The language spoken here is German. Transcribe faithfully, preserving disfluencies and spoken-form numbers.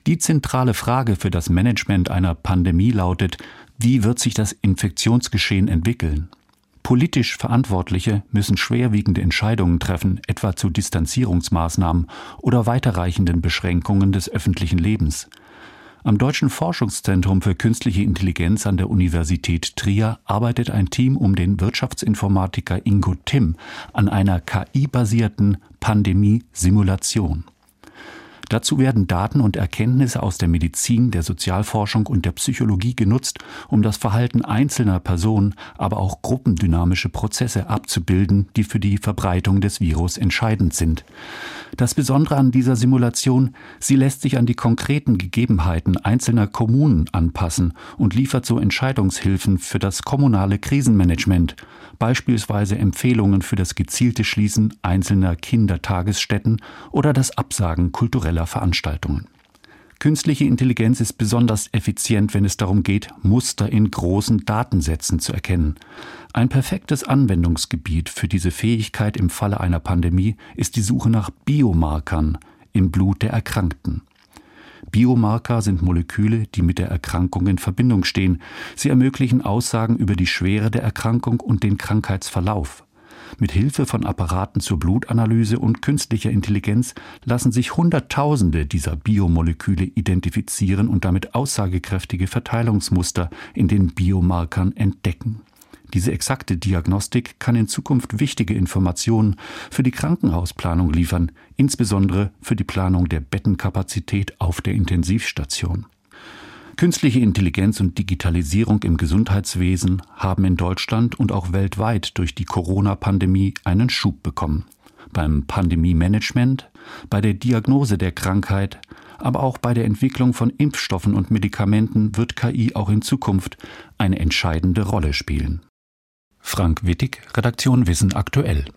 Die zentrale Frage für das Management einer Pandemie lautet: Wie wird sich das Infektionsgeschehen entwickeln? Politisch Verantwortliche müssen schwerwiegende Entscheidungen treffen, etwa zu Distanzierungsmaßnahmen oder weiterreichenden Beschränkungen des öffentlichen Lebens. Am Deutschen Forschungszentrum für Künstliche Intelligenz an der Universität Trier arbeitet ein Team um den Wirtschaftsinformatiker Ingo Timm an einer K I-basierten Pandemie-Simulation. Dazu werden Daten und Erkenntnisse aus der Medizin, der Sozialforschung und der Psychologie genutzt, um das Verhalten einzelner Personen, aber auch gruppendynamische Prozesse abzubilden, die für die Verbreitung des Virus entscheidend sind. Das Besondere an dieser Simulation: Sie lässt sich an die konkreten Gegebenheiten einzelner Kommunen anpassen und liefert so Entscheidungshilfen für das kommunale Krisenmanagement, beispielsweise Empfehlungen für das gezielte Schließen einzelner Kindertagesstätten oder das Absagen kultureller Veranstaltungen. Künstliche Intelligenz ist besonders effizient, wenn es darum geht, Muster in großen Datensätzen zu erkennen. Ein perfektes Anwendungsgebiet für diese Fähigkeit im Falle einer Pandemie ist die Suche nach Biomarkern im Blut der Erkrankten. Biomarker sind Moleküle, die mit der Erkrankung in Verbindung stehen. Sie ermöglichen Aussagen über die Schwere der Erkrankung und den Krankheitsverlauf. Mit Hilfe von Apparaten zur Blutanalyse und künstlicher Intelligenz lassen sich Hunderttausende dieser Biomoleküle identifizieren und damit aussagekräftige Verteilungsmuster in den Biomarkern entdecken. Diese exakte Diagnostik kann in Zukunft wichtige Informationen für die Krankenhausplanung liefern, insbesondere für die Planung der Bettenkapazität auf der Intensivstation. Künstliche Intelligenz und Digitalisierung im Gesundheitswesen haben in Deutschland und auch weltweit durch die Corona-Pandemie einen Schub bekommen. Beim Pandemie-Management, bei der Diagnose der Krankheit, aber auch bei der Entwicklung von Impfstoffen und Medikamenten wird K I auch in Zukunft eine entscheidende Rolle spielen. Frank Wittig, Redaktion Wissen aktuell.